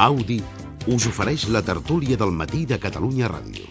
Audi us ofereix la tertúlia del matí de Catalunya Ràdio.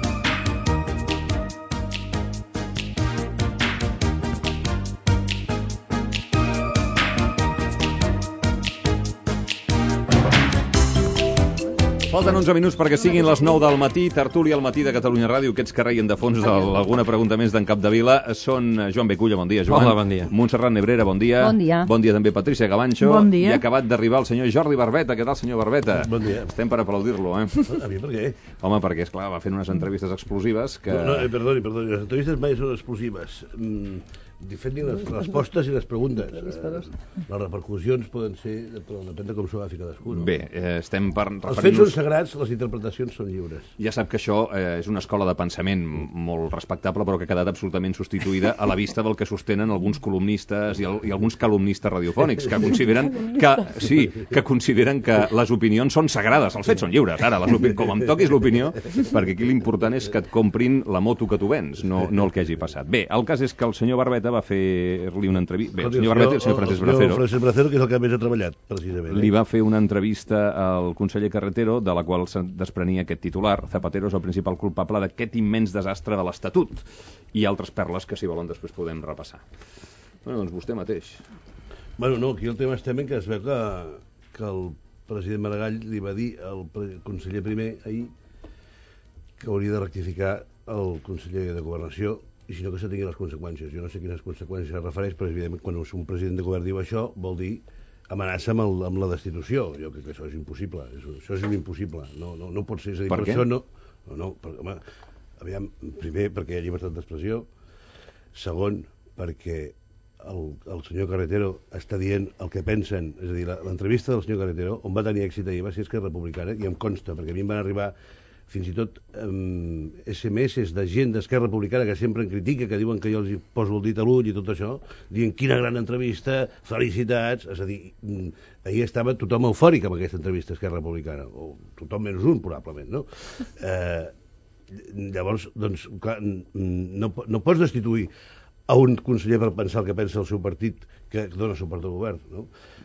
Falten 11 minuts perquè siguin les 9 del matí, tertúlia al matí de Catalunya Ràdio. Aquests que reien de fons alguna pregunta més d'en Capdevila són Joan Beculla, bon dia, Joan. Hola, bon dia. Montserrat Nebrera, bon dia. Bon dia. Bon dia també Patricia Gavancho. Bon dia. I ha acabat d'arribar el senyor Jordi Barbeta. Què tal, senyor Barbeta? Bon dia. Estem per aplaudir-lo, A mi per què? Home, perquè, esclar, va fent unes entrevistes explosives que... Perdoni, les entrevistes mai són explosives. Fent les respostes i les preguntes. Les repercussions poden ser, però depèn de com s'ho agafi cadascú. No? Bé, estem per Els fets són sagrats, les interpretacions són lliures. Ja sap que això és una escola de pensament molt respectable, però que ha quedat absolutament substituïda a la vista del que sostenen alguns columnistes i alguns calumnistes radiofònics que consideren que les opinions són sagrades, els fets són lliures. Ara, com em toquis l'opinió, perquè aquí l'important és que et comprin la moto que tu vens, no el que hagi passat. Bé, el cas és que el senyor Barbeta va fer-li una entrevista... Bé, el senyor Barbeta i el senyor Francesc Bracero. El Francesc Bracero, que és el que més ha treballat, precisament. Li va fer una entrevista al conseller Carretero, de la qual se'n desprenia aquest titular: Zapatero és el principal culpable d'aquest immens desastre de l'Estatut. I altres perles que, si volen, després podem repassar. Bueno, doncs vostè mateix. Bueno, no, aquí el tema estem en que es veu que el president Maragall li va dir al conseller primer ahir que hauria de rectificar el conseller de Governació, i si no que se tinguin les conseqüències. Jo no sé quines conseqüències es refereix, però evidentment quan un president de govern diu això vol dir amenaça amb la destitució. Jo crec que això és impossible. Això és impossible. No pot ser. És a dir, per què? Això no, perquè, home, aviam, primer, perquè hi ha llibertat d'expressió. Segon, perquè el senyor Carretero està dient el que pensen. És a dir, l'entrevista del senyor Carretero, on va tenir èxit ahir, va ser Esquerra Republicana, i em consta, perquè a mi em van arribar fins i tot SMS de gent d'Esquerra Republicana que sempre em critica, que diuen que jo els poso el dit a l'ull i tot això, dient quina gran entrevista, felicitats. És a dir, ahir estava tothom eufòric amb aquesta entrevista a Esquerra Republicana, o tothom menys un, probablement, no? Llavors, doncs, clar, no pots destituir a un conseller per pensar el que pensa el seu partit que dona suport al govern, no?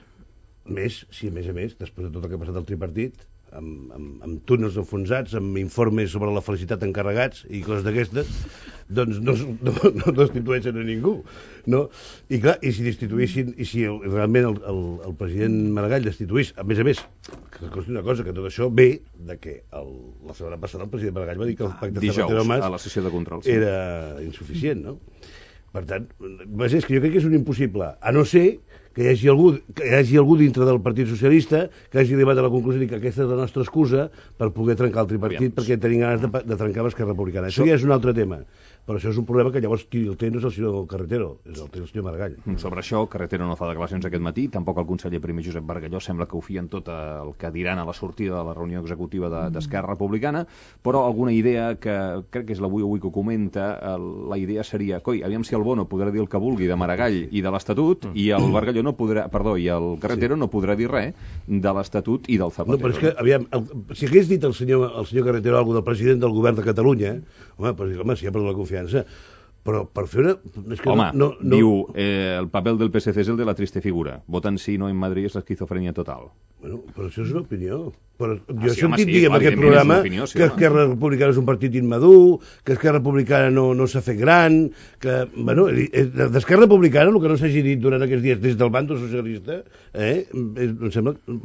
Més, si a més, després de tot el que ha passat al tripartit, amb túnels enfonsats, amb informes sobre la felicitat encarregats i coses d'aquestes, doncs no destitueixen a ningú, no? I clar, i si destituïssin, i si realment el president Maragall destituís, a més, que consti una cosa, que tot això ve de que la setmana passada el president Maragall va dir que el pacte Zapatero-Mas a la sessió de control, sí, era insuficient, no? Per tant, és que jo crec que és un impossible, a no ser que hi hagi algú dintre del Partit Socialista que hagi arribat a la conclusió que aquesta és la nostra excusa per poder trencar el tripartit, perquè tenim ganes de trencar l'Esquerra Republicana. Això ja és un altre tema, però això és un problema que llavors qui el té no és el senyor Carretero, el té el senyor Maragall. Sobre això, Carretero no fa declaracions aquest matí, tampoc el conseller primer Josep Bargalló sembla que ho fien tot el que diran a la sortida de la reunió executiva d'Esquerra Republicana, però alguna idea que crec que és l'avui que ho comenta, la idea seria, aviam si el Bono podrà dir el que vulgui de Maragall i de l'Estatut, i el Bargalló i el Carretero no podrà dir res de l'Estatut i del Zapatero. No, però és que, aviam, si hagués dit el senyor Carretero alguna del president del govern de Catalunya, home, si ha perdut la confiança, però per fer una... Diu, el paper del PSC és el de la triste figura. Voten sí, no en Madrid és l'esquizofrenia total. Bueno, però això és una opinió. Però jo he sentit dir en aquest programa que Esquerra Republicana és un partit immadur, que Esquerra Republicana no s'ha fet gran, que, bueno, d'Esquerra Republicana el que no s'hagi dit durant aquests dies des del bando socialista, em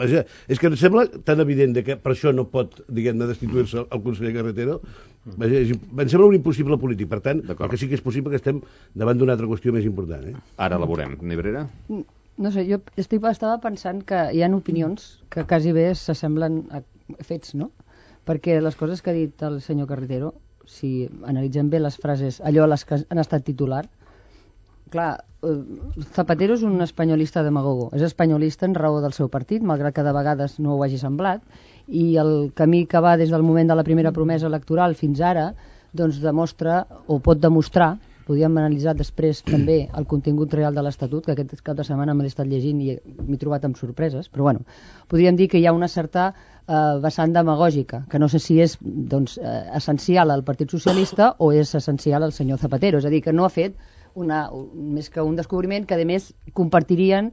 sembla tan evident que per això no pot, diguem-ne, destituir-se el conseller Carretero, em sembla un impossible polític. Per tant, el que sí que és possible que estem davant d'una altra qüestió més important. Ara la veurem. Nebrera? No sé, jo estava pensant que hi ha opinions que quasi bé s'assemblen a fets, no? Perquè les coses que ha dit el senyor Carretero, si analitzem bé les frases, allò les que han estat titular, clar, Zapatero és un espanyolista demagogo, és espanyolista en raó del seu partit, malgrat que de vegades no ho hagi semblat, i el camí que va des del moment de la primera promesa electoral fins ara, doncs demostra, o pot demostrar, podríem analitzar després també el contingut real de l'Estatut, que aquest cap de setmana m'he estat llegint i m'he trobat amb sorpreses, però bueno, podríem dir que hi ha una certa vessant demagògica, que no sé si és essencial al Partit Socialista o és essencial al senyor Zapatero, és a dir, que no ha fet més que un descobriment que a més compartirien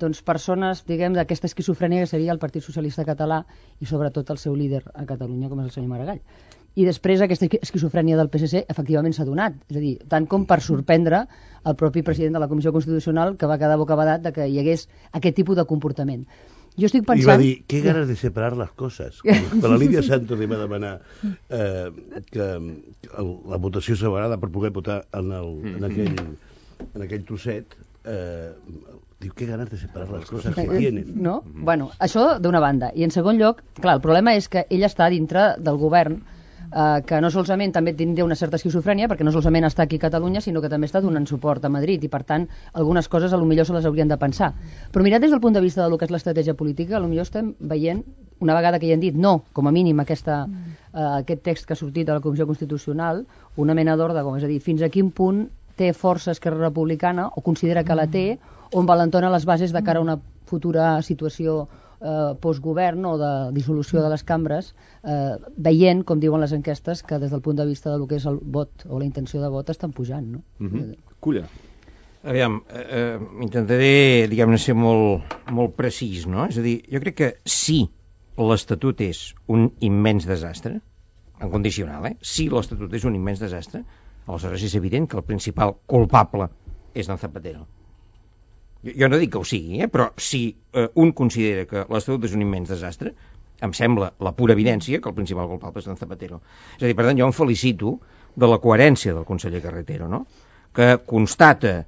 doncs, persones, diguem, d'aquesta esquizofrènia que seria el Partit Socialista Català i sobretot el seu líder a Catalunya, com és el senyor Maragall. I després aquesta esquizofrènia del PSC efectivament s'ha donat, és a dir, tant com per sorprendre el propi president de la Comissió Constitucional, que va quedar bocabadat de que hi hagués aquest tipus de comportament. Jo estic pensant... I va dir, qué ganas de separar les coses. Quan la Lídia Santos li va demanar que la votació separada per poder votar en aquell trosset, diu, qué ganas de separar les coses que tienen. No? Bueno, això d'una banda. I en segon lloc, clar, el problema és que ell està dintre del govern, que no solament també tindria una certa esquizofrènia, perquè no solament està aquí a Catalunya, sinó que també està donant suport a Madrid, i per tant algunes coses a lo millor se les haurien de pensar. Però mirat des del punt de vista del que és l'estratègia política, a lo millor estem veient, una vegada que ja han dit no, com a mínim aquest text que ha sortit de la Comissió Constitucional, una mena d'ordre, com és a dir, fins a quin punt té força Esquerra Republicana, o considera que la té, o envalentona les bases de cara a una futura situació postgovern o de dissolució de les cambres, veient, com diuen les enquestes, que des del punt de vista del que és el vot o la intenció de vot estan pujant, no? Culla. Aviam, intentaré, diguem-ne, ser molt precís, no? És a dir, jo crec que si l'Estatut és un immens desastre, en condicional, si l'Estatut és un immens desastre, aleshores és evident que el principal culpable és d'en Zapatero. Jo no dic que ho sigui, però si un considera que l'Estatut és un immens desastre, em sembla la pura evidència que el principal culpable és d'en Zapatero. És a dir, per tant, jo em felicito de la coherència del conseller Carretero, no? Que contrasta,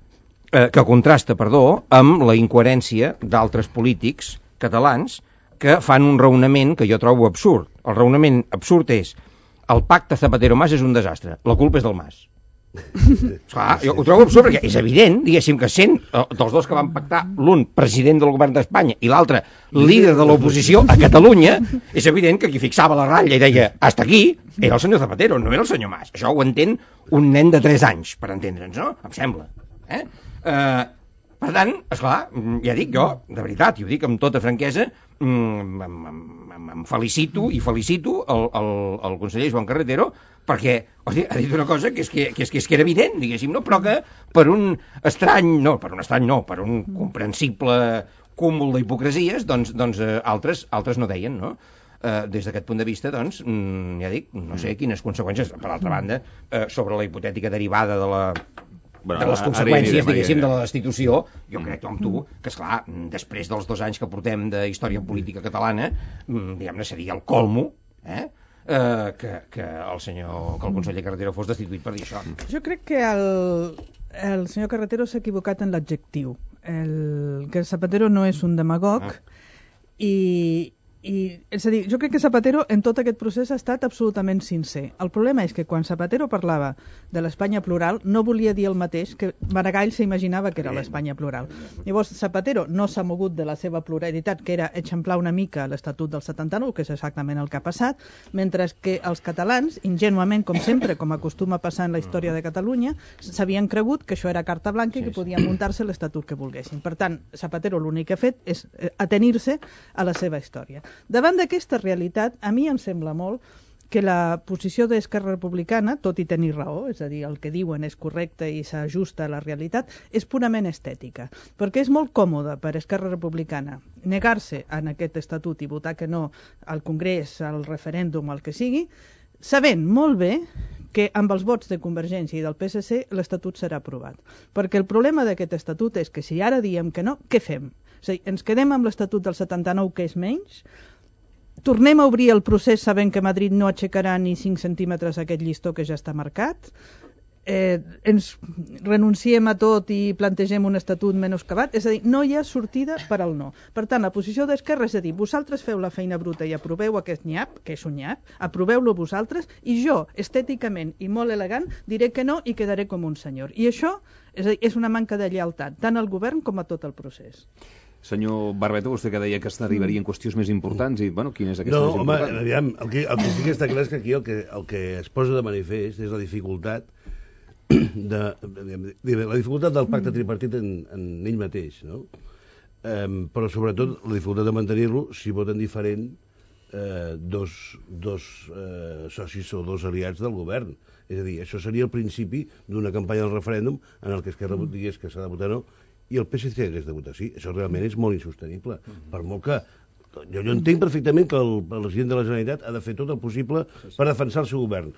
amb la incoherència d'altres polítics catalans que fan un raonament que jo trobo absurd. El raonament absurd és el pacte Zapatero-Mas és un desastre, la culpa és del Mas. Clar, jo ho trobo absurd perquè és evident, diguéssim, que sent dels dos que van pactar, l'un president del govern d'Espanya i l'altre líder de l'oposició a Catalunya, és evident que qui fixava la ratlla i deia hasta aquí era el senyor Zapatero, no era el senyor Mas. Això ho entén un nen de 3 anys, per entendre'ns, no? Em sembla. Per tant, esclar, ja dic jo, de veritat, i ho dic amb tota franquesa, em felicito i felicito el conseller Joan Carretero perquè ha dit una cosa que és que era evident, diguéssim, no? Però que per un comprensible cúmul d'hipocresies, doncs altres no deien, no? Des d'aquest punt de vista, doncs, ja dic, no sé quines conseqüències, per altra banda, sobre la hipotètica derivada de les conseqüències, diguéssim, de la destitució, jo crec amb tu que, esclar, després dels 2 anys que portem de història política catalana, diguem-ne, seria el colmo, que el conseller Carretero fos destituït per dir això. Jo crec que el senyor Carretero s'ha equivocat en l'adjectiu. Que Zapatero no és un demagog és a dir, jo crec que Zapatero en tot aquest procés ha estat absolutament sincer. El problema és que quan Zapatero parlava de l'Espanya plural no volia dir el mateix que Maragall s'imaginava que era l'Espanya plural. Llavors Zapatero no s'ha mogut de la seva pluralitat, que era eixamplar una mica l'Estatut del 79, que és exactament el que ha passat, mentre que els catalans, ingenuament com sempre, com acostuma a passar en la història de Catalunya, s'havien cregut que això era carta blanca i que podien muntar-se l'Estatut que volguessin. Per tant, Zapatero l'únic que ha fet és atenir-se a la seva història. Davant d'aquesta realitat, a mi em sembla molt que la posició d'Esquerra Republicana, tot i tenir raó, és a dir, el que diuen és correcte i s'ajusta a la realitat, és purament estètica, perquè és molt còmode per Esquerra Republicana negar-se en aquest estatut i votar que no al Congrés, al referèndum, al que sigui, sabent molt bé que amb els vots de Convergència i del PSC l'Estatut serà aprovat. Perquè el problema d'aquest Estatut és que si ara diem que no, què fem? És a dir, ens quedem amb l'Estatut del 79, que és menys, tornem a obrir el procés sabent que Madrid no aixecarà ni 5 centímetres aquest llistó que ja està marcat, ens renunciem a tot i plantegem un estatut menoscabat, és a dir, no hi ha sortida per al no. Per tant, la posició d'Esquerra és a dir, vosaltres feu la feina bruta i aproveu aquest nyap, que és un nyap, aproveu-lo vosaltres, i jo, estèticament i molt elegant, diré que no i quedaré com un senyor. I això és una manca de lleialtat, tant al govern com a tot el procés. Senyor Barbeta, vostè que deia que s'arribarien qüestions més importants i, bueno, quina és aquesta més important? No, home, aviam, el que sí que està clar és que aquí el que es posa de manifest és la dificultat del pacte tripartit en ell mateix, no? Però sobretot la dificultat de mantenir-lo si voten diferent dos socis o dos aliats del govern. És a dir, això seria el principi d'una campanya del referèndum en el que Esquerra digués que s'ha de votar no i el PSC hagués de votar sí. Això realment és molt insostenible. Per molt que... Jo entenc perfectament que el president de la Generalitat ha de fer tot el possible per defensar el seu govern.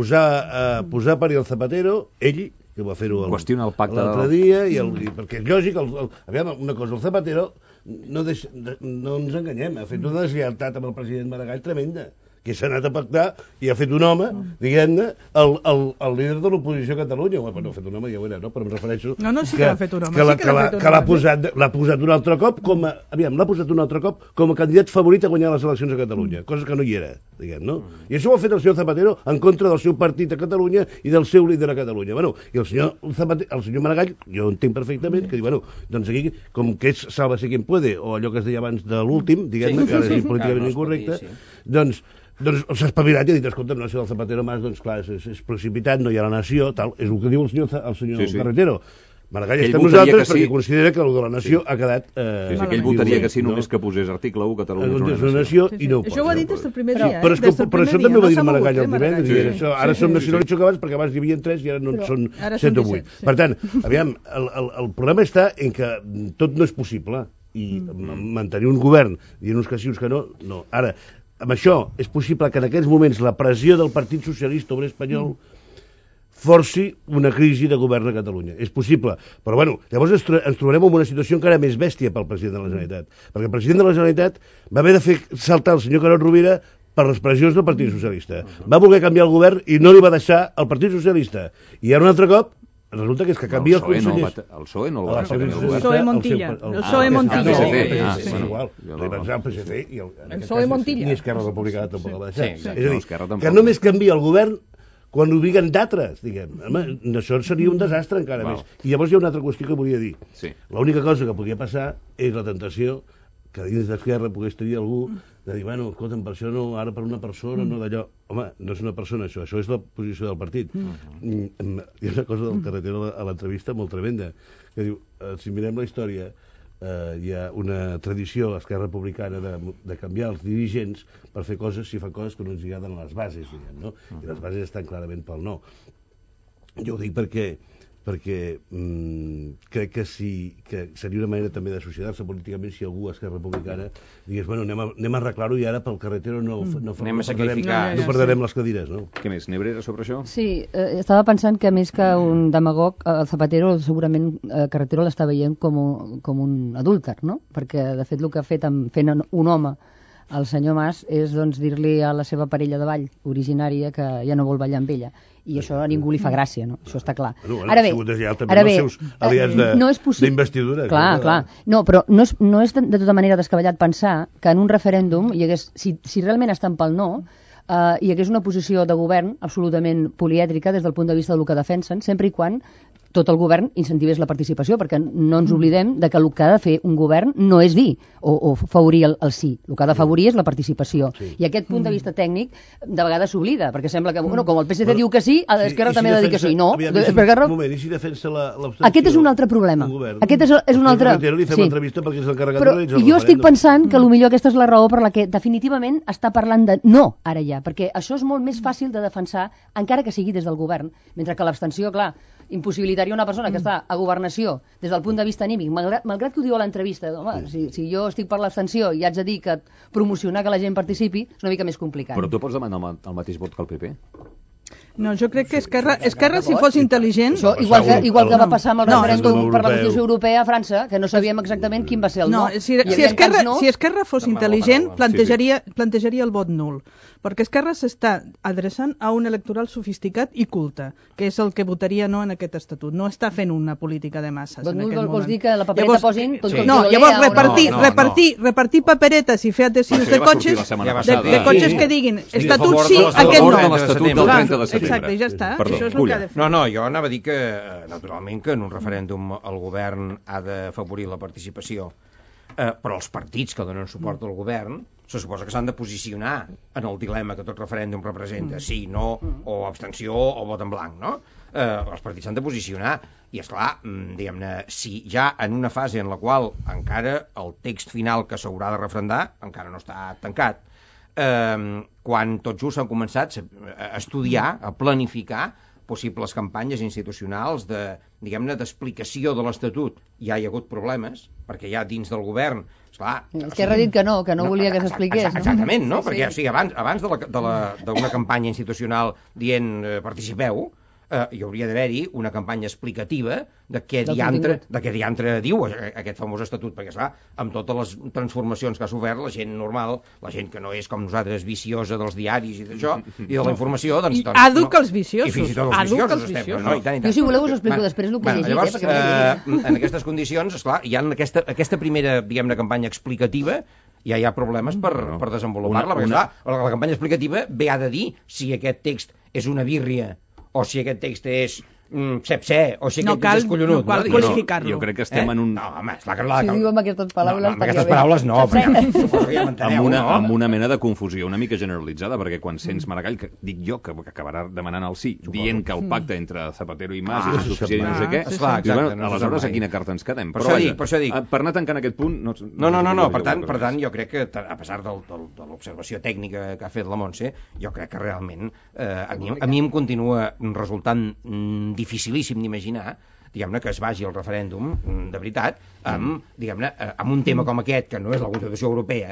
Posar a parir el Zapatero, ell, que va fer-ho l'altre dia, perquè és lògic, aviam, una cosa, el Zapatero, no ens enganyem, ha fet una deslleialtat amb el president Maragall tremenda, que s'ha anat a pactar i ha fet un home, diguem-ne, el líder de l'oposició a Catalunya. Bueno, no ha fet un home, ja ho era, no? Però em refereixo... Sí que l'ha fet un home. Que l'ha posat un altre cop com a... Aviam, l'ha posat un altre cop com a candidat favorit a guanyar les eleccions a Catalunya, cosa que no hi era, diguem, no? I això ho ha fet el senyor Zapatero en contra del seu partit a Catalunya i del seu líder a Catalunya. Bueno, i el senyor Maragall, jo entenc perfectament, que diu, bueno, doncs aquí, com que és sálvese quien puede, o allò que es deia abans de l'últim, diguem-ne, que ara és políticament incorrecte, doncs s'ha espavilat i ha dit, escolta, no, si el Zapatero Mas, doncs clar, és precipitat, no hi ha la nació, tal, és el que diu el senyor Carretero. Maragall està amb nosaltres perquè considera que el de la nació ha quedat... que ell votaria que sí, només que posés article 1, Catalunya és una nació. I no ho pot. Això ho ha dit des del primer dia, Però això també ho va dir Maragall el divendres. Ara som nacionalistes que abans, perquè abans hi havia 3 i ara no són 7 o 8. Per tant, aviam, el problema està en que tot no és possible i mantenir un govern dient uns que sí, uns que no, no. Ara, amb això és possible que en aquests moments la pressió del Partit Socialista Obrer Espanyol forci una crisi de govern a Catalunya. És possible. Però, bueno, llavors ens trobarem en una situació encara més bèstia pel president de la Generalitat. Perquè el president de la Generalitat va haver de fer saltar el senyor Carod Rovira per les pressions del Partit Socialista. Va voler canviar el govern i no li va deixar el Partit Socialista. I ara un altre cop resulta que és que canvia els consellers. El PSOE no el va deixar canviar el govern. El PSOE Montilla. El PSOE Montilla. És igual. Li va deixar el PSC i el PSOE Montilla. Ni Esquerra Republicana tampoc el va deixar. És a dir, que només canvia el govern quan obliguen d'altres, diguem. Home, això seria un desastre encara més. I llavors hi ha una altra qüestió que volia dir. L'única cosa que podia passar és la tentació que dins d'Esquerra pogués tenir algú de dir, bueno, escolta'm, per això no, ara per una persona, no d'allò. Home, no és una persona, això és la posició del partit. Hi ha una cosa del Carretero a l'entrevista molt tremenda, que diu, si mirem la història, hi ha una tradició a Esquerra Republicana de canviar els dirigents per fer coses, si fan coses que no ens agraden a les bases, diguem, no? I les bases estan clarament pel no. Jo ho dic perquè crec que seria una manera també d'associar-se políticament si algú a Esquerra Republicana digués, bueno, anem a arreglar-ho i ara pel Carretero no perdrem les cadires, no? Què més, Nebrera, sobre això? Sí, estava pensant que més que un demagog, el Zapatero segurament Carretero l'està veient com un adúlter, no? Perquè de fet el que ha fet fent un home el senyor Mas és doncs, dir-li a la seva parella de ball originària que ja no vol ballar amb ella. I això a ningú li fa gràcia, no? Això està clar. Ara bé, els seus aliats d'investidura. Clar. No, però no és de tota manera descabellat pensar que en un referèndum hi hagués, si realment estan pel no, hi hagués una posició de govern absolutament polièdrica des del punt de vista del que defensen, sempre i quan tot el govern incentivés la participació, perquè no ens oblidem de que el que ha de fer un govern no és dir o favorir el sí. El que ha d'afavorir és la participació. Sí. I aquest punt de vista tècnic de vegades s'oblida, perquè sembla que, com el PSC diu que sí, l'Esquerra també ha de dir que sí. No. I si defensa l'abstenció? Aquest és un altre problema. Aquest és un altre... Li fem l'entrevista perquè és l'encarregat de realitzar el referèndum. Jo estic pensant que potser aquesta és la raó per la que definitivament està parlant de no ara ja, perquè això és molt més fàcil de defensar, encara que sigui des del govern, mentre que l'abstenció, clar, impossibilitaria una persona que està a governació des del punt de vista anímic, malgrat que ho diu a l'entrevista, home, si jo estic per l'abstenció i haig de dir que promocionar que la gent participi és una mica més complicat. Però tu pots demanar el mateix vot que el PP? No, jo crec que Esquerra si fos intel·ligent... Això, igual que va passar amb el referèndum per la Constitució Europea a França, que no sabíem exactament quin va ser el no. Si Esquerra fos intel·ligent, plantejaria el vot nul. Perquè Esquerra s'està adreçant a un electoral sofisticat i culte, que és el que votaria no en aquest estatut. No està fent una política de masses en aquest moment. Vols dir que la papereta posin... No, llavors repartir paperetes i fer adhesius de cotxes que diguin estatut sí, aquest no. Exacte, ja està. Això és el que ha de fer. No, jo anava a dir que, naturalment, que en un referèndum el govern ha d'afavorir la participació, però els partits que donen suport al govern se suposa que s'han de posicionar en el dilema que tot referèndum representa, sí, no, o abstenció o vot en blanc, no? Els partits s'han de posicionar i, esclar, diguem-ne, si ja en una fase en la qual encara el text final que s'haurà de referendar encara no està tancat, quan tot just s'han començat a estudiar, a planificar possibles campanyes institucionals diguem-ne, d'explicació de l'Estatut. Ja hi ha hagut problemes, perquè ja dins del govern... Esclar, Esquerra ha dit que no volia que s'expliqués. Exactament, no? Perquè o sigui, abans d'una campanya institucional dient participeu, hi hauria d'haver-hi una campanya explicativa de què diantre diu aquest famós estatut, perquè esclar, amb totes les transformacions que ha sofert, la gent normal, la gent que no és com nosaltres viciosa dels diaris i d'això, i de la informació, doncs... Àduc els viciosos. I fins i tot els viciosos. Jo, si voleu, us explico després el que he llegit. Llavors, en aquestes condicions, esclar, hi ha aquesta primera, diguem-ne, campanya explicativa, ja hi ha problemes per desenvolupar-la, perquè esclar, la campanya explicativa ve a de dir si aquest text és una birria o si aquest text és sepsè, o si aquest text és collonut. No cal qualificar-lo. Jo crec que estem en un... No, home, esclar que la... Si diu amb aquestes paraules... amb aquestes paraules no, però suposo que ja m'enteneu, no? Amb una mena de confusió una mica generalitzada, perquè quan sents Maragall, que dic jo, que acabarà demanant el sí, dient que el pacte entre Zapatero i Mas és suficient i no sé què, aleshores a quina carta ens quedem? Per això dic. Per anar tancant aquest punt... No, per tant, jo crec que, a pesar de l'observació tècnica que ha fet la Montse, jo crec que realment a mi em continua resultant dificilíssim d'imaginar, diguem-ne, que es vagi al referèndum, de veritat, amb un tema com aquest, que no és la Constitució Europea,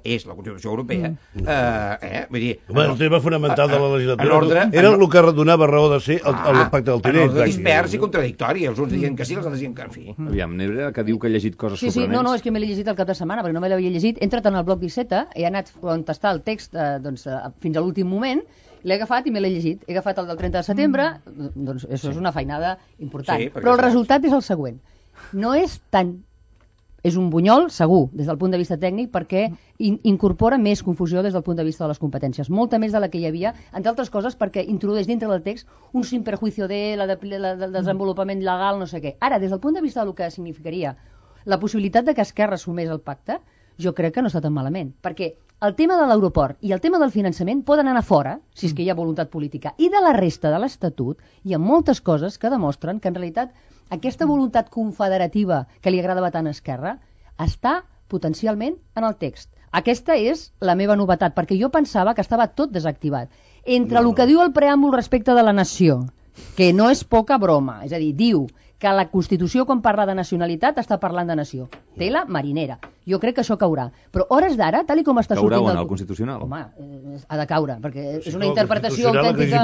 vull dir... El tema fonamental de la legislatura era el que donava raó de ser el pacte del Tinell. En ordre dispers i contradictori, els uns dient que sí, els altres dient que en fi. Aviam, Nebre, que diu que ha llegit coses sorprenents. No, és que m'he llegit el cap de setmana, perquè no me l'havia llegit. He entrat en el bloc 17, he anat a contestar el text fins a l'últim moment, l'he agafat i me l'he llegit. He agafat el del 30 de setembre, doncs això és una feinada important. Sí, però el resultat és el següent. No és tant... És un bunyol, segur, des del punt de vista tècnic, perquè incorpora més confusió des del punt de vista de les competències. Molta més de la que hi havia, entre altres coses, perquè introdueix dintre del text un sin perjuicio del desenvolupament legal, no sé què. Ara, des del punt de vista del que significaria la possibilitat de que Esquerra assumés el pacte, jo crec que no està tan malament, perquè el tema de l'aeroport i el tema del finançament poden anar fora, si és que hi ha voluntat política, i de la resta de l'Estatut hi ha moltes coses que demostren que en realitat aquesta voluntat confederativa que li agradava tant a Esquerra està potencialment en el text. Aquesta és la meva novetat, perquè jo pensava que estava tot desactivat. Entre el que diu el preàmbul respecte de la nació, que no és poca broma, és a dir, diu que la Constitució, quan parla de nacionalitat, està parlant de nació. Tela marinera. Jo crec que això caurà. Però hores d'ara, tal com està sortint... Caurà on, al Constitucional? Home, ha de caure, perquè és una interpretació autèntica...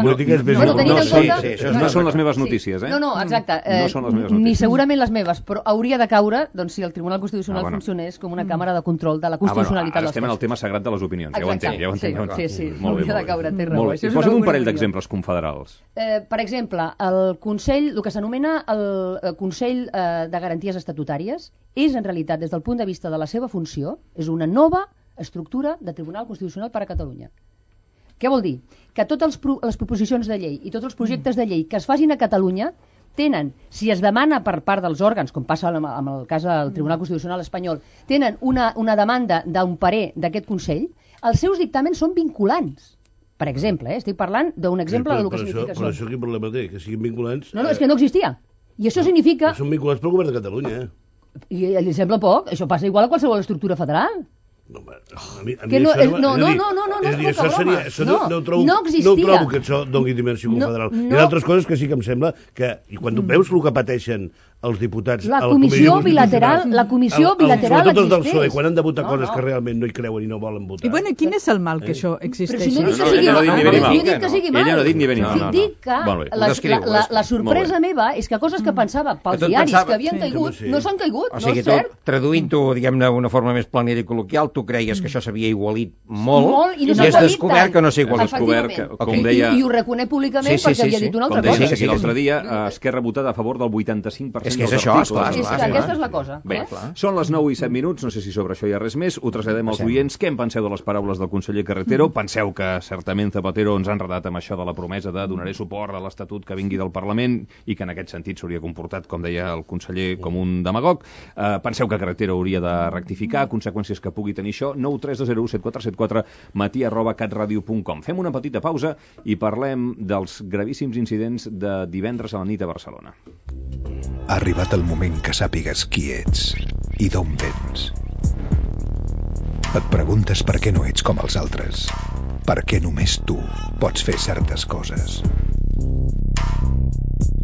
No són les meves notícies, eh? No, exacte. No són les meves notícies. Ni segurament les meves, però hauria de caure si el Tribunal Constitucional funcionés com una càmera de control de la constitucionalitat dels textos. Ara estem en el tema sagrat de les opinions, ja ho entenc. Sí, hauria de caure, té raó. Posa'm un parell d'exemples confederals. Per exemple, el Consell, el que s'anomena el Consell de Garanties Estatutàries, és en realitat, des del punt de vista de la seva funció, és una nova estructura de Tribunal Constitucional per a Catalunya. Què vol dir? Que totes les proposicions de llei i tots els projectes de llei que es facin a Catalunya tenen, si es demana per part dels òrgans, com passa amb el cas del Tribunal Constitucional espanyol, tenen una demanda d'un parer d'aquest Consell, els seus dictàmens són vinculants. Per exemple, estic parlant d'un exemple del que significa això. Però això quin problema té? Que siguin vinculants? No, és que no existia. I això significa... Són vinculants pel govern de Catalunya, I li sembla poc? Això passa igual a qualsevol estructura federal. No, no trobo que això doni dimensió confederal. Hi ha altres coses que sí que em sembla que, i quan tu veus el que pateixen els diputats la comissió bilateral sobretot els del PSOE, quan han de votar coses que realment no hi creuen i no volen votar. I bueno, quin és el mal que això existeixi? Però si no dic que sigui mal. Ella no ha dit ni bé ni mal. Dic que la sorpresa meva és que coses que pensava pels diaris que havien caigut no s'han caigut, no és cert? Traduint-ho, diguem-ne, d'una forma més planera i col·loquial, tu creies que això s'havia igualit molt i has descobert que no s'ha igualit. I ho reconec públicament perquè havia dit una altra cosa. Com deia l'altre dia, Esquerra ha votat a favor del 85% és que és això, esclar. Aquesta és la cosa. Bé, són les 9 i 7 minuts, no sé si sobre això hi ha res més, ho traslladem als oients. Què en penseu de les paraules del conseller Carretero? Penseu que certament Zapatero ens ha enredat amb això de la promesa de donaré suport a l'Estatut que vingui del Parlament i que en aquest sentit s'hauria comportat, com deia el conseller, com un demagog? Penseu que Carretero hauria de rectificar, conseqüències que pugui tenir això? 932017474 matí@catradio.com. Fem una petita pausa i parlem dels gravíssims incidents de divendres a la nit a Barcelona. Ha arribat el moment que sàpigues qui ets i d'on vens. Et preguntes per què no ets com els altres, per què només tu pots fer certes coses.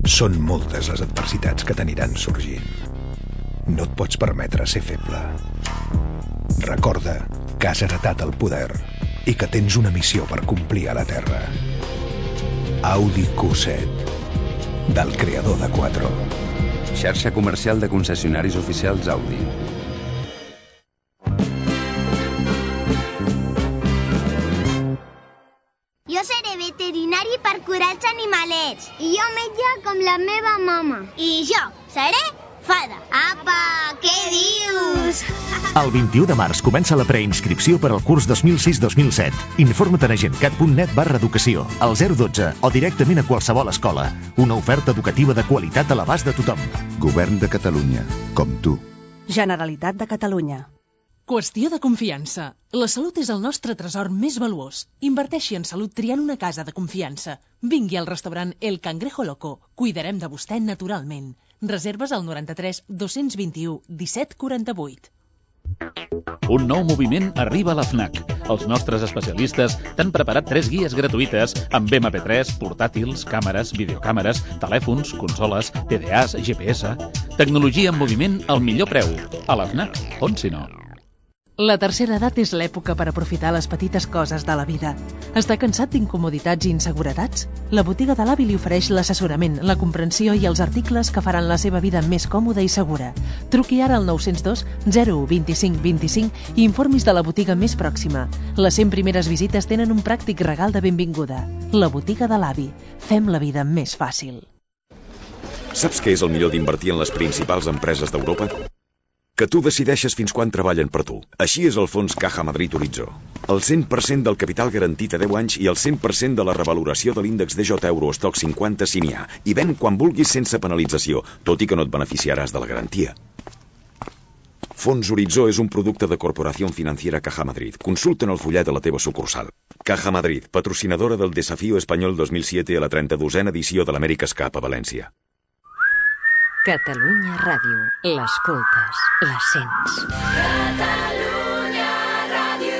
Són moltes les adversitats que t'aniran sorgint. No et pots permetre ser feble. Recorda que has heretat el poder i que tens una missió per complir a la Terra. Audi Q7, del creador de Quattro. Xarxa comercial de concessionaris oficials Audi. Jo seré veterinari per curar els animalets. I jo metge com la meva mama. I jo seré fada. Apa, què dius? El 21 de març comença la preinscripció per al curs 2006-2007. Informa't a agentcat.net/educació, al 012 o directament a qualsevol escola. Una oferta educativa de qualitat a l'abast de tothom. Govern de Catalunya, com tu. Generalitat de Catalunya. Qüestió de confiança. La salut és el nostre tresor més valuós. Inverteixi en salut triant una casa de confiança. Vingui al restaurant El Cangrejo Loco. Cuidarem de vostè naturalment. Reserves al 93 221 17 48. Un nou moviment arriba a la FNAC. Els nostres especialistes t'han preparat 3 guies gratuïtes amb MP3, portàtils, càmeres, videocàmeres, telèfons, consoles, PDAs, GPS... Tecnologia en moviment al millor preu. A la FNAC, on si no? La tercera edat és l'època per aprofitar les petites coses de la vida. Està cansat d'incomoditats i inseguretats? La botiga de l'AVI li ofereix l'assessorament, la comprensió i els articles que faran la seva vida més còmoda i segura. Truqui ara al 902 01 25 25 i informis de la botiga més pròxima. Les 100 primeres visites tenen un pràctic regal de benvinguda. La botiga de l'AVI. Fem la vida més fàcil. Saps què és el millor d'invertir en les principals empreses d'Europa? Que tu decideixes fins quan treballen per tu. Així és el fons Caja Madrid Horitzó. El 100% del capital garantit a 10 anys i el 100% de la revaloració de l'índex DJ Eurostock 50 si n'hi ha. I ven quan vulguis sense penalització, tot i que no et beneficiaràs de la garantia. Fons Horitzó és un producte de Corporación Financiera Caja Madrid. Consulta en el fullet de la teva sucursal. Caja Madrid, patrocinadora del Desafío Espanyol 2007 a la 32a edició de l'America's Cup a València. Catalunya Ràdio. L'escoltes, la sents. Catalunya Ràdio.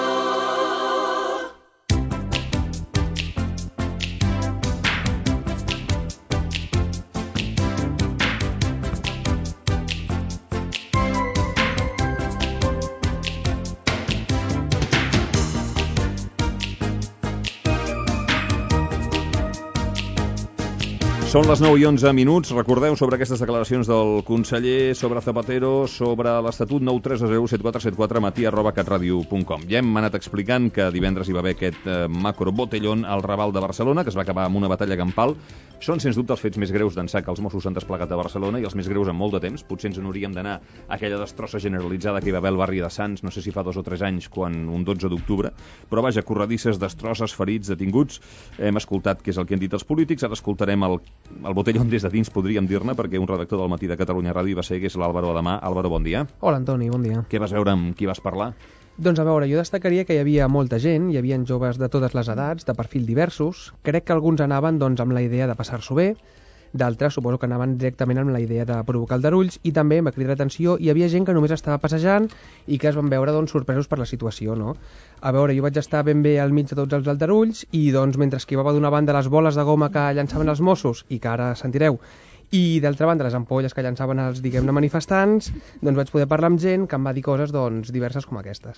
Són les 9 i 11 minuts. Recordeu sobre aquestes declaracions del conseller, sobre Zapatero, sobre l'Estatut 93074mati@catradio.com. Ja hem anat explicant que divendres hi va haver aquest macrobotellón al Raval de Barcelona, que es va acabar amb una batalla campal. Són, sens dubte, els fets més greus d'ençà que els Mossos s'han desplegat a Barcelona i els més greus en molt de temps. Potser ens n'hauríem d'anar a aquella destrossa generalitzada que hi va haver al barri de Sants, no sé si fa 2 o 3 anys, quan un 12 d'octubre. Però vaja, corredisses, destrosses, ferits, detinguts. Hem escoltat què és el que han dit els polítics. Ara escoltarem el botellón des de dins, podríem dir-ne, perquè un redactor del Matí de Catalunya Ràdio va ser, que és l'Àlvaro Adamà. Àlvaro, bon dia. Hola, Antoni, bon dia. Què vas veure, amb qui vas parlar? Doncs a veure, jo destacaria que hi havia molta gent, hi havia joves de totes les edats, de perfil diversos. Crec que alguns anaven doncs, amb la idea de passar-s'ho bé, d'altres suposo que anaven directament amb la idea de provocar aldarulls, i també em va cridar l'atenció, hi havia gent que només estava passejant i que es van veure doncs, sorpresos per la situació, no? A veure, jo vaig estar ben bé al mig de tots els aldarulls i doncs mentre esquivava d'una banda les boles de goma que llançaven els Mossos, i que ara sentireu, i d'altra banda les ampolles que llançaven els, diguem-ne, manifestants, doncs vaig poder parlar amb gent que em va dir coses doncs, diverses com aquestes.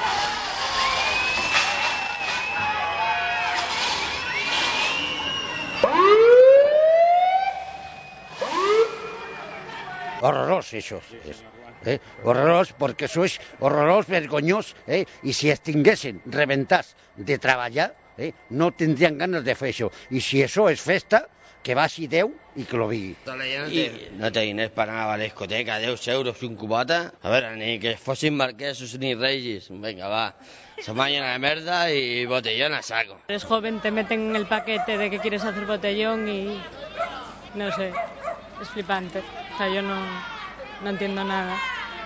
Horroroso eso. Horroroso, porque eso es horroroso, vergonyoso. Y si extinguesen, reventats de treballar, no tendrían ganas de fer això. I si això és festa, que vagi Déu i que lo vigui. No té diners per anar a la discoteca, 10 euros un cubata. A veure, ni que fossin marquesos ni reyes. Venga, va. Se vayan a la merda y botellón a saco. Eres joven, te meten en el paquete de que quieres hacer botellón y... no sé, es flipante. O sea, yo no entiendo nada.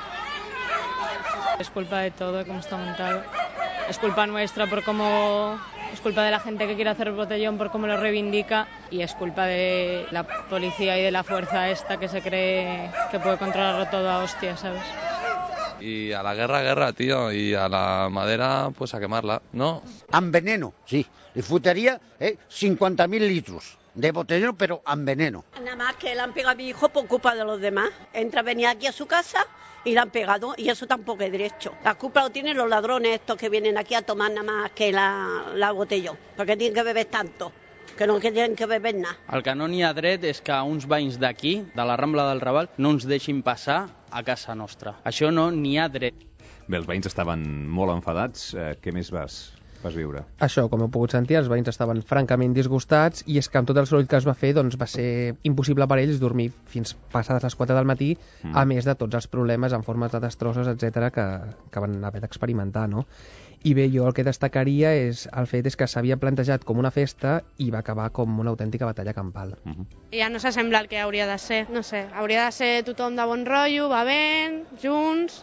Es culpa de todo, cómo está montado. Es culpa nuestra por cómo... Es culpa de la gente que quiere hacer botellón por cómo lo reivindica y es culpa de la policía y de la fuerza esta que se cree que puede controlarlo todo a hostia, ¿sabes? Y a la guerra, tío, y a la madera, pues a quemarla, ¿no? Amb veneno, sí. Li fotria 50.000 litros. de botellón, pero amb veneno. Nada más que le han pegado a mi hijo por culpa de los demás. Venía aquí a su casa y le han pegado, y eso tampoco es derecho. La culpa lo tienen los ladrones estos que vienen aquí a tomar nada más que la botellón, porque tienen que beber tanto, que no tienen que beber nada. El que no n'hi ha dret és que uns veïns d'aquí, de la Rambla del Raval, no ens deixin passar a casa nostra. Això no n'hi ha dret. Bé, els veïns estaven molt enfadats. Què més vas viure? Això, com heu pogut sentir, els veïns estaven francament disgustats, i és que amb tot el soroll que es va fer doncs, va ser impossible per ells dormir fins passades les 4 del matí, a més de tots els problemes en formes de destrossos, etc que van haver d'experimentar, no? I bé, jo el que destacaria el fet és que s'havia plantejat com una festa i va acabar com una autèntica batalla campal. Ja no s'assembla al que hauria de ser, no sé, hauria de ser tothom de bon rotllo, bevent, junts,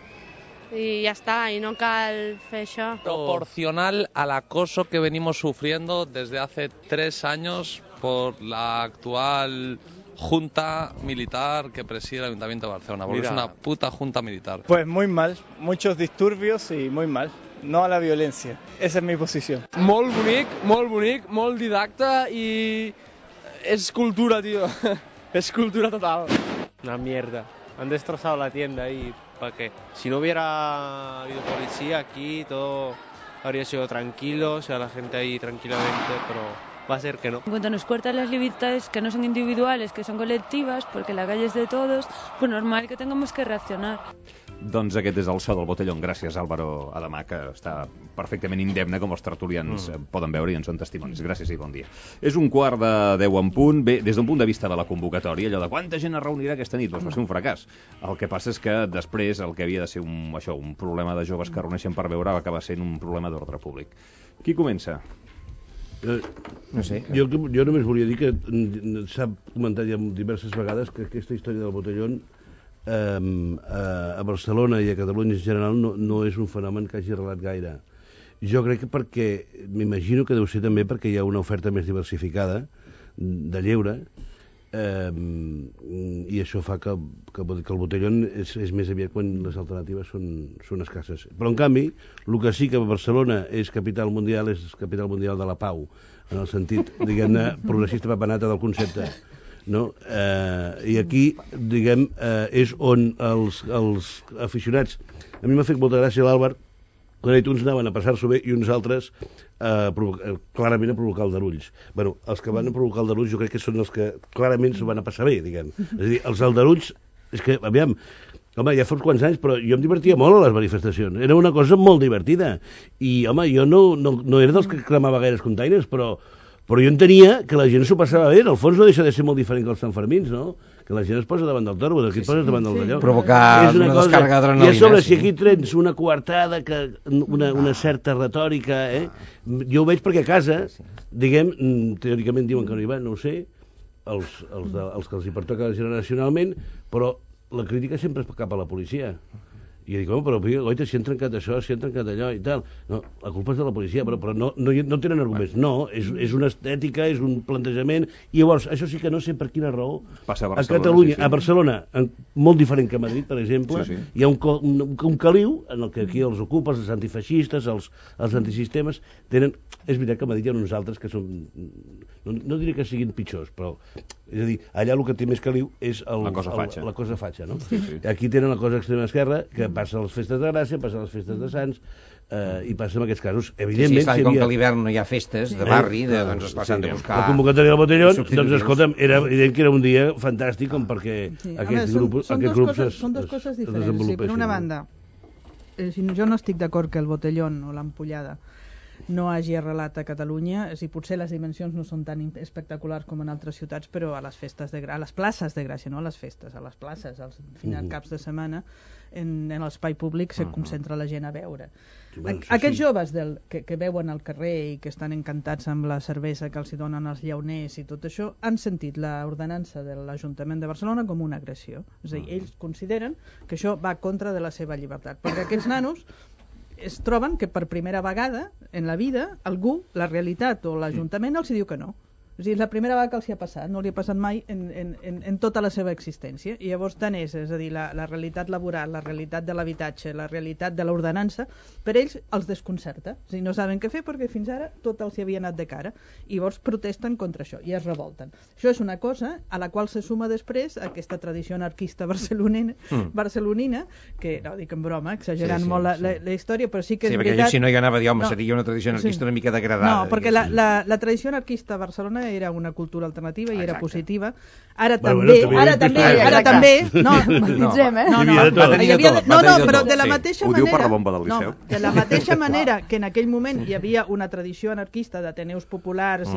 y ya está, y no cal fer això. Proporcional al acoso que venimos sufriendo desde hace 3 años por la actual junta militar que preside el Ayuntamiento de Barcelona, porque es una puta junta militar. Pues muy mal, muchos disturbios y muy mal. No a la violencia. Esa es mi posición. Molt bonic, molt didacte i és cultura, tío. Es cultura total. Una mierda. Han destrozado la tienda y ¿para qué? Si no hubiera habido policía aquí, todo habría sido tranquilo, o sea, la gente ahí tranquilamente, pero va a ser que no. En cuanto nos cortan las libertades que no son individuales, que son colectivas, porque la calle es de todos, pues normal que tengamos que reaccionar. Doncs aquest és el so del botellón. Gràcies, Álvaro Adamà, que està perfectament indemne, com els tertulians poden veure i en són testimonis. Gràcies i bon dia. És 1:15 en punt. Bé, des d'un punt de vista de la convocatòria, allò de quanta gent es reunirà aquesta nit, doncs va ser un fracàs. El que passa és que després el que havia de ser un problema de joves que reuneixen per veure va acabar sent un problema d'ordre públic. Qui comença? No sé. Jo només volia dir que s'ha comentat ja diverses vegades que aquesta història del botellón a Barcelona i a Catalunya en general no és un fenomen que hagi arrelat gaire. Jo crec que perquè, m'imagino que deu ser també perquè hi ha una oferta més diversificada de lleure, i això fa que el botellón és més aviat quan les alternatives són escasses. Però en canvi, el que sí que Barcelona és capital mundial de la pau, en el sentit, diguem-ne, progressista papanata del concepte, no? I aquí, diguem, és on els aficionats... A mi m'ha fet molta gràcia l'Àlvar, quan ha dit uns anaven a passar-s'ho bé i uns altres clarament a provocar aldarulls. Bueno, els que van a provocar aldarulls jo crec que són els que clarament s'ho van a passar bé, diguem. És a dir, els aldarulls, és que, aviam, home, ja fa uns quants anys, però jo em divertia molt a les manifestacions. Era una cosa molt divertida. I, home, jo no era dels que cremava gaires containers, però jo entenia que la gent s'ho passava bé. En el fons no deixa de ser molt diferent que els Santfermins, no? Que la gent es posa davant del torbo, d'aquí et poses davant del d'allò. Provocar una descàrrega d'adrenalina. I a sobre, si aquí tens una coartada, una certa retòrica, jo ho veig perquè a casa, diguem, teòricament diuen que no hi van, no ho sé, els que els hi pertoca generacionalment, però la crítica sempre és cap a la policia. I jo dic, home, però goita, si han trencat això, si han trencat allò i tal. No, la culpa és de la policia, però no tenen arguments. No, és una estètica, és un plantejament, i llavors, això sí que no sé per quina raó, a Catalunya, a Barcelona, molt diferent que a Madrid, per exemple, hi ha un caliu en el que aquí els ocupes, els antifeixistes, els antisistemes, tenen... És veritat que a Madrid hi ha uns altres que són... No diré que siguin pitjors, però... És a dir, allà el que té més caliu és la cosa fatxa, no? Aquí tenen la cosa extrema esquerra, que passa a les festes de Gràcia, passa a les festes de Sants, i passa en aquests casos. Evidentment, sí, com que a l'hivern no hi ha festes de barri, doncs es passen de buscar... La convocatòria del botellón, doncs escolta'm, era evident que era un dia fantàstic com perquè aquests grups es desenvolupessin. Són dues coses diferents. Per una banda, jo no estic d'acord que el botellón o l'ampollada no hagi arrelat a Catalunya, potser les dimensions no són tan espectaculars com en altres ciutats, però a les festes a les places de Gràcia, no a les festes, a les places, als caps de setmana, en l'espai públic se concentra la gent a veure. Aquests joves que veuen al carrer i que estan encantats amb la cervesa que els donen els llauners i tot això, han sentit l'ordenança de l'Ajuntament de Barcelona com una agressió. És a dir, ells consideren que això va contra de la seva llibertat, perquè aquests nanos es troben que per primera vegada en la vida algú, la realitat o l'Ajuntament els diu que no. O sigui, és la primera vegada que els hi ha passat, no li ha passat mai en tota la seva existència. I llavors tant és a dir, la realitat laboral, la realitat de l'habitatge, la realitat de l'ordenança, per ells els desconcerta. O sigui, no saben què fer perquè fins ara tot els hi havia anat de cara. I llavors protesten contra això i es revolten. Això és una cosa a la qual se suma després aquesta tradició anarquista barcelonina, que, no dic en broma, exagerant molt la història, però sí que és veritat... Sí, perquè si no hi anava a dir, home, seria una tradició anarquista una mica degradada. No, perquè la tradició anarquista a Barcelona era una cultura alternativa i era positiva. Ara també, no, però de la mateixa manera... Ho diu per la bomba del Liceu. De la mateixa manera que en aquell moment hi havia una tradició anarquista d'ateneus populars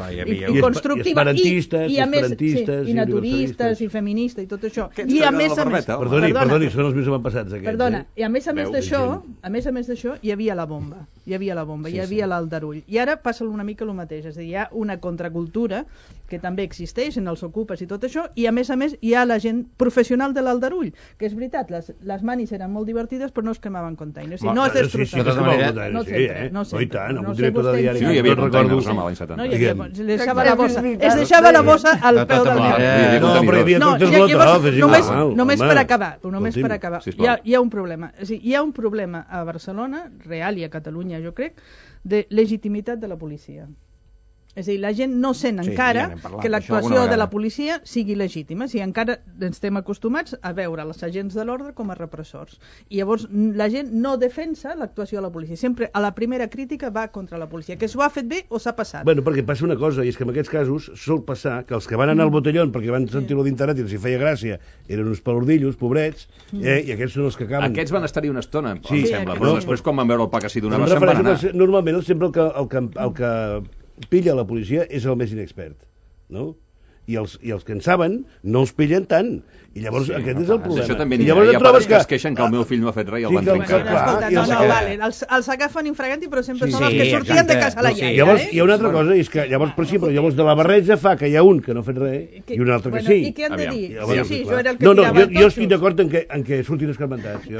i constructiva i a més i naturistes i feministes i tot això. I a més Perdoni, són els més avantpassats aquests. Perdona, i a més d'això hi havia la bomba, hi havia l'aldarull. I ara passa una mica el mateix, és a dir, hi ha una contracultura que també existeix en els ocupes i tot això, i a més hi ha la gent professional de l'aldarull, que és veritat, les manis eren molt divertides però no es cremaven containers, no es destrossaven. No sé vostè... Sí, hi havia containers l'any 70. Es deixava la bossa al peu del carrer. No, però hi havia còctels molotov, només per acabar, hi ha un problema. Hi ha un problema a Barcelona, real, i a Catalunya, jo crec, de legitimitat de la policia. És a dir, la gent no sent encara que l'actuació de la policia sigui legítima. O sigui, encara estem acostumats a veure els agents de l'ordre com a repressors. I llavors la gent no defensa l'actuació de la policia. Sempre a la primera crítica va contra la policia. Que s'ho ha fet bé o s'ha passat? Bueno, perquè passa una cosa, i és que en aquests casos sol passar que els que van anar al botellón perquè van sentir-lo d'internet i els hi feia gràcia eren uns palordillos, pobrets, i aquests són els que acaben... Aquests van estar-hi una estona, em sembla, però després quan van veure el pa que s'hi donava se'n van anar. Normalment sempre el que pilla la policia és el més inexpert, no? I els que en saben no els pillen tant. I llavors aquest és el problema. Això també n'hi ha. Hi ha pares que es queixen que el meu fill no ha fet res i el van trencar. Els agafen infraganti, però sempre són els que sortien de casa la iaia. Llavors hi ha una altra cosa, és que llavors, per exemple, de la barreja fa que hi ha un que no ha fet res i un altre que sí. I què han de dir? Sí, jo era el que tirava el totxo. Jo estic d'acord en què surtin escarmentats.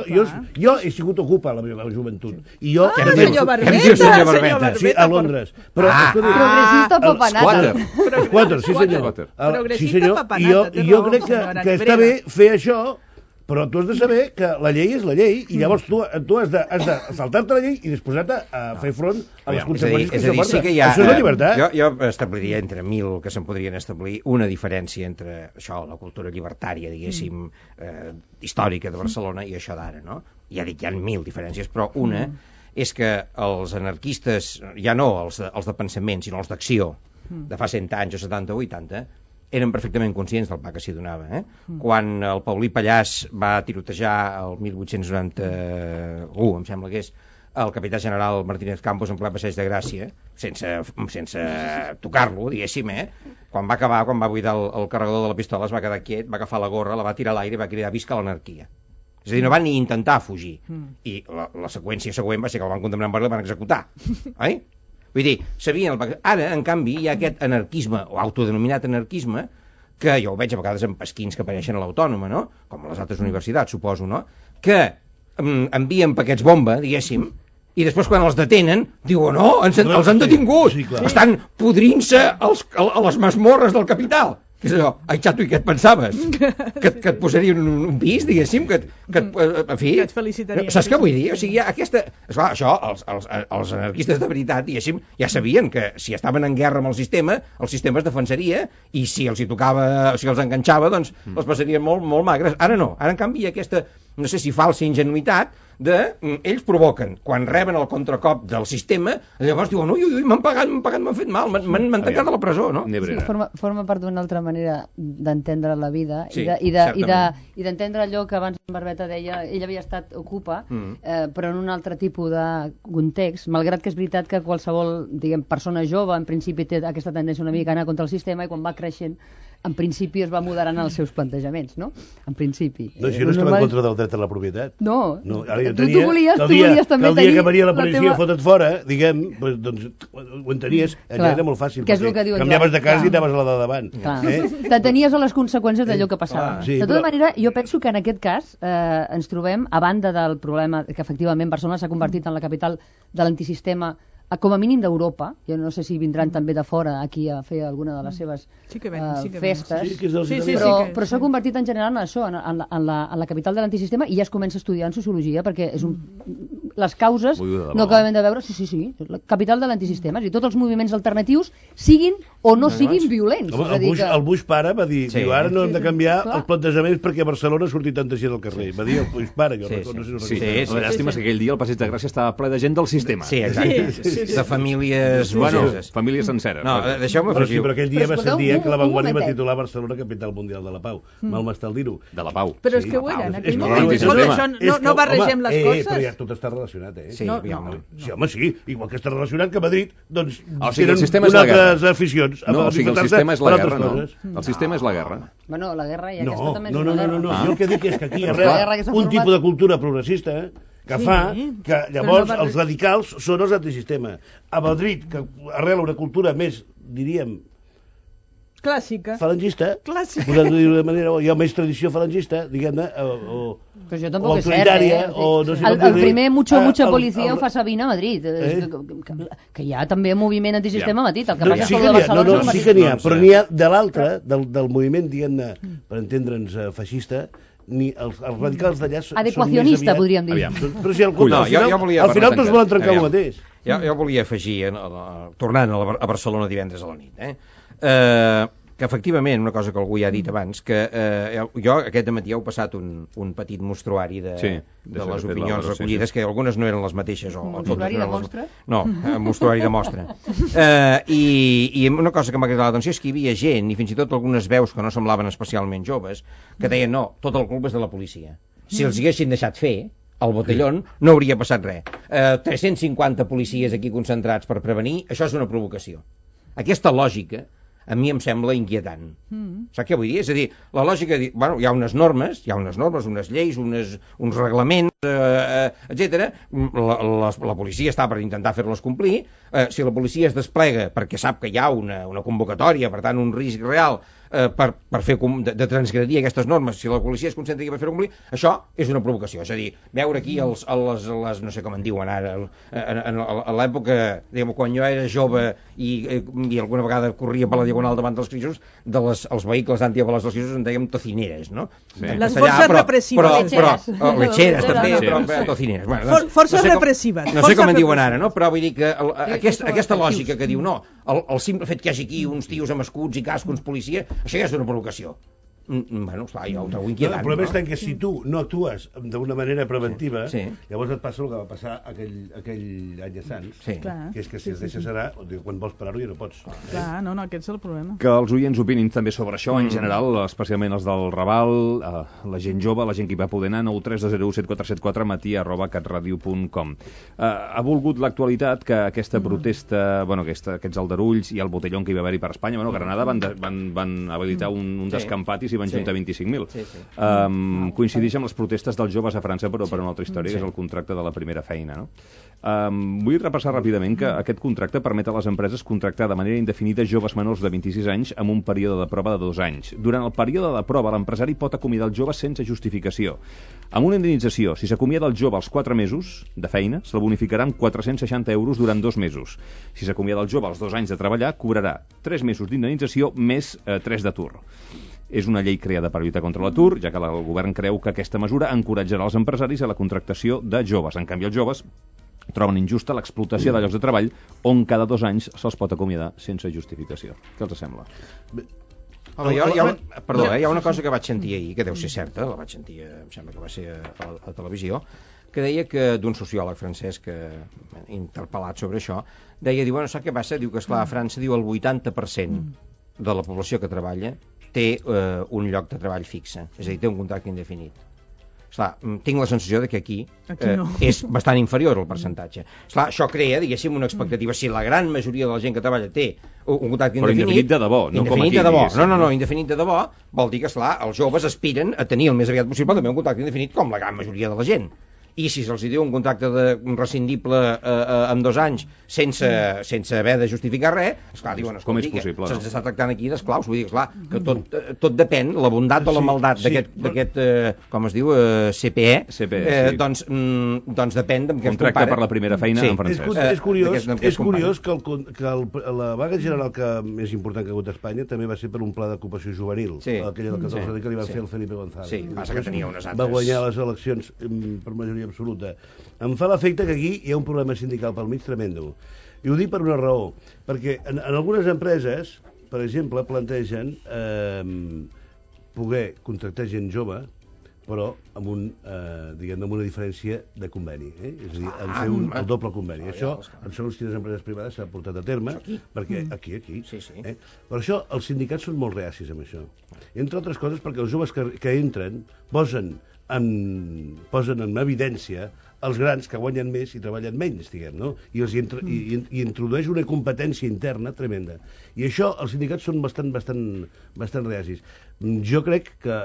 Jo he sigut ocupa a la meva joventut. Senyor Barbeta! Sí, a Londres. Progressista papanata. Squatter, sí senyor. Sí senyor, i jo crec que està bé fer això, però tu has de saber que la llei és la llei i llavors tu has de saltar-te la llei i disposar-te a fer front a les conseqüències que això porta. Això és la llibertat. Jo establiria entre 1000 que se'n podrien establir una diferència entre això, la cultura llibertària, diguéssim, històrica de Barcelona i això d'ara, no? Ja dic, hi ha 1000 diferències, però una és que els anarquistes, ja no els de pensament, sinó els d'acció, de fa 100 anys o 70 o 80, eren perfectament conscients del pa que s'hi donava. Quan el Paulí Pallàs va tirotejar el 1891, em sembla que és, el capità general Martínez Campos en ple Passeig de Gràcia, sense tocar-lo, diguéssim, quan va acabar, quan va buidar el carregador de la pistola, es va quedar quiet, va agafar la gorra, la va tirar a l'aire i va cridar visca l'anarquia. És a dir, no van ni intentar fugir. I la seqüència següent va ser que el van condemnar en barri i el van executar. Oi? Vull dir, sabien... Ara, en canvi, hi ha aquest anarquisme, o autodenominat anarquisme, que jo ho veig a vegades en pasquins que apareixen a l'Autònoma, no? Com a les altres universitats, suposo, no? Que envien paquets bomba, diguéssim, i després quan els detenen, diuen, no, els han detingut, estan podrint-se a les masmorres del capital. Que és allò, ai, xato, i què et pensaves? Que et posarien un pis, diguéssim, en fi... Que et felicitarien. Saps què vull dir? O sigui, aquesta... Esclar, això, els anarquistes de veritat, diguéssim, ja sabien que si estaven en guerra amb el sistema es defensaria, i si els hi tocava, si els enganxava, doncs les passarien molt, molt magres. Ara no, ara en canvi hi ha aquesta, no sé si falsa ingenuïtat, ells provoquen, quan reben el contracop del sistema, llavors diuen, ui, m'han pagat, m'han fet mal, m'han tancat a la presó, no? Sí, forma part d'una altra manera d'entendre la vida i d'entendre allò que abans en Barbeta deia, ell havia estat ocupa, però en un altre tipus de context, malgrat que és veritat que qualsevol, diguem, persona jove, en principi té aquesta tendència una mica a anar contra el sistema i quan va creixent en principi es va moderant els seus plantejaments, no? En principi. No, si no estava en contra del dret a la propietat. No, ara jo tu volies també tenir... El dia que venia la policia fotut fora, diguem, doncs ho entenies, allà era molt fàcil, perquè canviaves de casa i anaves a la de davant. T'atenies a les conseqüències d'allò que passava. De tota manera, jo penso que en aquest cas ens trobem, a banda del problema que efectivament Barcelona s'ha convertit en la capital de l'antisistema com a mínim d'Europa, jo no sé si vindran també de fora aquí a fer alguna de les seves festes, però s'ha convertit en general en això, en la capital de l'antisistema, i ja es comença a estudiar en sociologia, perquè les causes no acabem de veure, sí, la capital de l'antisistema, és a dir, tots els moviments alternatius siguin o no siguin violents. El Bush pare va dir, ara no hem de canviar els plantejaments perquè a Barcelona surti tanta gent al carrer. Va dir el Bush pare, jo recordo. La llàstima és que aquell dia el Passeig de Gràcia estava ple de gent del sistema. Sí, exacte. De famílies... famílies senceres. No, deixeu-me afegir. Però aquell dia va ser el dia que la Vanguardia va titular Barcelona capital mundial de la pau. Mal m'està el dir-ho. De la pau. Però és que ho era, en aquell moment. No barregem les coses. Però ja tot està relacionat, eh? Sí, home, sí. Igual que està relacionat que Madrid, doncs, tenen unes aficions. No, o sigui, el sistema és la guerra, no? El sistema és la guerra. Bueno, la guerra i aquesta també és una guerra. No. Jo el que dic és que aquí arrel un tipus de cultura progressista que fa que llavors els radicals són els antisistema. A Madrid, que arrela una cultura més, diríem, clàssica, falangista, podem dir-ho de manera, hi ha més tradició falangista, diguem-ne, o autoritària, o no sé com dir-ho. El primer mucha policia ho fa Sabina a Madrid, que hi ha també moviment antisistema a Madrid, el que passa és que el de Barcelona... Sí que n'hi ha, però n'hi ha de l'altre, del moviment, diguem-ne, per entendre'ns, feixista, ni els radicals d'allà són adequacionista, podríem dir. Però si al final tots volen trencar el mateix. Jo volia afegir, tornant a Barcelona divendres a la nit, que efectivament, una cosa que algú ja ha dit abans, que jo aquest matí heu passat un petit mostruari de les opinions recollides, que algunes no eren les mateixes. Mostruari de mostra? No, mostruari de mostra. I una cosa que m'ha cridat l'atenció és que hi havia gent, i fins i tot algunes veus que no semblaven especialment joves, que deien, no, tot el culpa és de la policia. Si els haguessin deixat fer, al botellón, no hauria passat res. 350 policies aquí concentrats per prevenir, això és una provocació. Aquesta lògica a mi em sembla inquietant. Saps què vull dir? És a dir, la lògica... Bueno, hi ha unes normes, unes lleis, uns reglaments, etc. La policia està per intentar fer-les complir. Si la policia es desplega perquè sap que hi ha una convocatòria, per tant, un risc real per fer de transgredir aquestes normes, si la policia es concentra aquí per fer complir, això és una provocació. És a dir, veure aquí les no sé com en diuen ara, a l'època, quan jo era jove i alguna vegada corria per la diagonal davant dels crisos, els vehicles d'antiavales dels crisos en dèiem tocineres, no? Les forces repressives. Letxeres, també, però tocineres. Forces repressives. No sé com en diuen ara, no? Però vull dir que aquesta lògica que diu, no, el simple fet que hi hagi aquí uns tios amb escuts i cascos policia, això ja és una provocació. Bueno, esclar, jo ho trobo inquietant. El problema està que si tu no actues d'una manera preventiva, llavors et passa el que va passar aquell any de Sants, que és que si es deixa serà, quan vols parar-ho ja no pots. Clar, no, aquest és el problema. Que els oients opinin també sobre això, en general, especialment els del Raval, la gent jove, la gent que hi va poder anar, 932017474 matí@catradio.com. Ha volgut l'actualitat que aquesta protesta, bueno, aquests aldarulls i el botellón que hi va haver-hi per Espanya, bueno, a Granada van habilitar un descampat i s'hi van juntar 25.000. Coincideix amb les protestes dels joves a França, però per una altra història, que és el contracte de la primera feina, no? Vull repassar ràpidament que aquest contracte permet a les empreses contractar de manera indefinida joves menors de 26 anys amb un període de prova de 2 anys. Durant el període de prova, l'empresari pot acomiadar el jove sense justificació. Amb una indemnització, si s'acomiada el jove als 4 mesos de feina, se'l bonificarà amb 460 euros durant 2 mesos. Si s'acomiada el jove als 2 anys de treballar, cobrarà 3 mesos d'indemnització més 3 d'atur. És una llei creada per lluitar contra l'atur, ja que el govern creu que aquesta mesura encoratjarà els empresaris a la contractació de joves. En canvi, els joves troben injusta l'explotació de llocs de treball on cada 2 anys se'ls pot acomiadar sense justificació. Què els sembla? Hi ha una cosa que vaig sentir ahir, que deu ser certa, la vaig sentir, em sembla que va ser a la televisió, que deia que d'un sociòleg francès que interpel·lat sobre això, diu, bueno, sap què passa? Diu que, esclar, a França, diu, el 80% de la població que treballa té un lloc de treball fixe, és a dir, té un contracte indefinit. Esclar, tinc la sensació de que aquí és bastant inferior el percentatge. Esclar, això crea, diguéssim, una expectativa. Si la gran majoria de la gent que treballa té un contracte indefinit... Però indefinit de debò, no com aquí. No, indefinit de debò vol dir que, esclar, els joves aspiren a tenir el més aviat possible també un contracte indefinit com la gran majoria de la gent. i si se'ls diu un contracte rescindible en 2 anys sense haver de justificar res, esclar, diuen, com és possible, se'ns està tractant aquí d'esclaus. Vull dir, clar, que tot depèn, la bondat o la maldat d'aquest, com es diu, CPE, doncs depèn de què es compara. Contracte per la primera feina en francès. És curiós que la vaga general més important que ha hagut a Espanya també va ser per un pla d'ocupació juvenil, aquella del 14 que li van fer el Felipe González. Sí, passa que tenia unes altres. Va guanyar les eleccions per majoria absoluta. Em fa l'efecte que aquí hi ha un problema sindical pel mig tremendo. I ho dic per una raó, perquè en algunes empreses, per exemple, plantegen poder contractar gent jove, però amb una diferència de conveni, és a dir, en fer el doble conveni. Això, en segons quines empreses privades s'ha portat a terme, perquè aquí. Per això els sindicats són molt reacis amb això. Entre altres coses perquè els joves que entren posen en evidència els grans que guanyen més i treballen menys, diguem, no? I introdueix una competència interna tremenda. I això els sindicats són bastant reacis. Jo crec que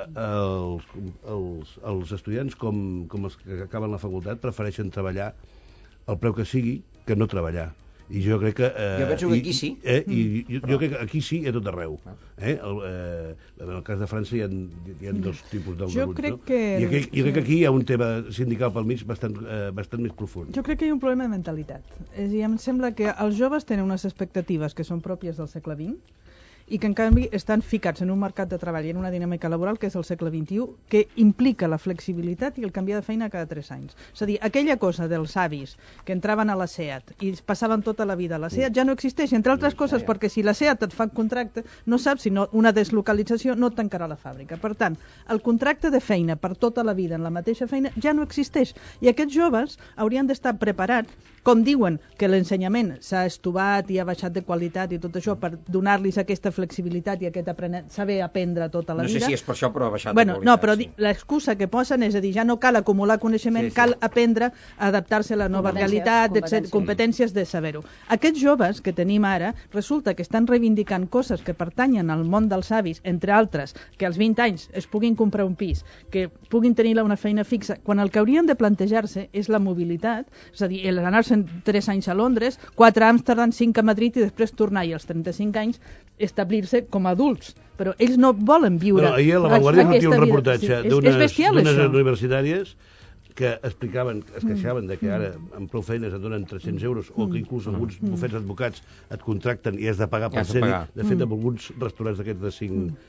els estudiants, com els que acaben la facultat, prefereixen treballar al preu que sigui que no treballar. I jo crec que... Jo penso que aquí sí. Jo crec que aquí sí i a tot arreu. En el cas de França hi ha 2 tipus d'alguns. Jo crec que... Jo crec que aquí hi ha un tema sindical pel mig bastant més profund. Jo crec que hi ha un problema de mentalitat. És a dir, em sembla que els joves tenen unes expectatives que són pròpies del segle XX i que en canvi estan ficats en un mercat de treball i en una dinàmica laboral que és el segle XXI, que implica la flexibilitat i el canviar de feina cada 3 anys. És a dir, aquella cosa dels avis que entraven a la SEAT i passaven tota la vida a la SEAT ja no existeix, entre altres coses perquè si la SEAT et fa un contracte, no saps si una deslocalització no et tancarà la fàbrica. Per tant, el contracte de feina per tota la vida en la mateixa feina ja no existeix. I aquests joves haurien d'estar preparats, com diuen que l'ensenyament s'ha estovat i ha baixat de qualitat i tot això per donar-los aquesta flexibilitat i aquest saber aprendre tota la vida. No sé si és per això, però ha baixat de qualitat. No, però l'excusa que posen és a dir, ja no cal acumular coneixement, cal aprendre a adaptar-se a la nova realitat, competències de saber-ho. Aquests joves que tenim ara, resulta que estan reivindicant coses que pertanyen al món dels avis, entre altres, que als 20 anys es puguin comprar un pis, que puguin tenir una feina fixa, quan el que haurien de plantejar-se és la mobilitat, és a dir, anar-se 3 anys a Londres, 4 a Amsterdam, 5 a Madrid i després tornar i als 35 anys establir-se com a adults. Però ells no volen viure... Però ahir a La Vanguardia sortia un reportatge d'unes universitàries que explicaven, es queixaven de que ara amb prou feines et donen 300 euros o que inclús alguns bufets advocats et contracten i has de pagar per ser-hi. De fet, en alguns restaurants d'aquests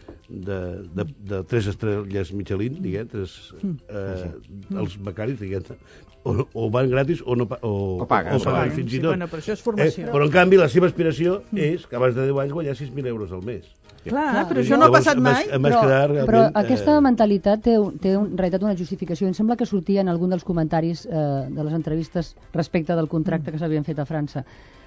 de 3 estrelles Michelin, diguem, els becaris, diguem, o van gratis o paguen fins i tot. Però això és formació. Però en canvi la seva aspiració és que abans de 10 anys guanyar 6.000 euros al mes. Clar, però això no ha passat mai. Però aquesta mentalitat té en realitat una justificació. Em sembla que sortia en algun dels comentaris de les entrevistes respecte del contracte que s'havien fet a França.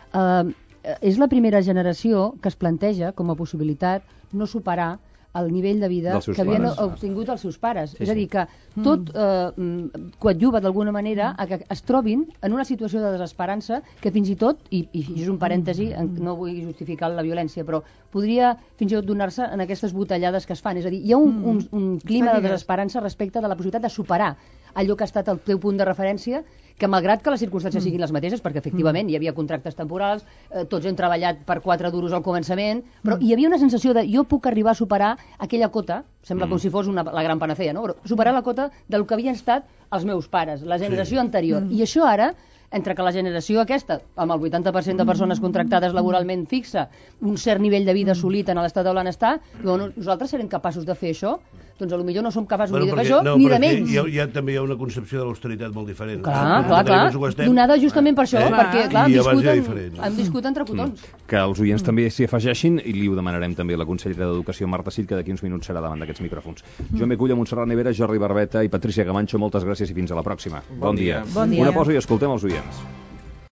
És la primera generació que es planteja com a possibilitat no superar el nivell de vida que havien obtingut els seus pares. És a dir, que tot coadjuva d'alguna manera a que es trobin en una situació de desesperança que fins i tot, i és un parèntesi, no vull justificar la violència, però podria fins i tot donar-se en aquestes botellades que es fan. És a dir, hi ha un clima de desesperança respecte de la possibilitat de superar allò que ha estat el teu punt de referència, que malgrat que les circumstàncies siguin les mateixes, perquè efectivament hi havia contractes temporals, tots hem treballat per 4 duros al començament, però hi havia una sensació de jo puc arribar a superar aquella cota, sembla com si fos la gran panacea, no? Però superar la cota del que havien estat els meus pares, la generació anterior. I això ara, entre que la generació aquesta, amb el 80% de persones contractades laboralment fixa, un cert nivell de vida assolit en l'estat del benestar, nosaltres serem capaços de fer això? Doncs potser no som capaços ni de fer això ni de menys. També hi ha una concepció de l'austeritat molt diferent. Clar. Donada justament per això, perquè clar, hem viscut entre cotons. Que els oients també s'hi afegeixin, i li ho demanarem també a la consellera d'Educació, Marta Cid, que d'aquí uns minuts serà davant d'aquests micròfons. Jo m'acull a Montserrat Nevera, Jordi Barbeta i Patricia Camacho. Moltes gràcies i fins a la pròxima. Bon dia. Una pausa i escoltem els oients.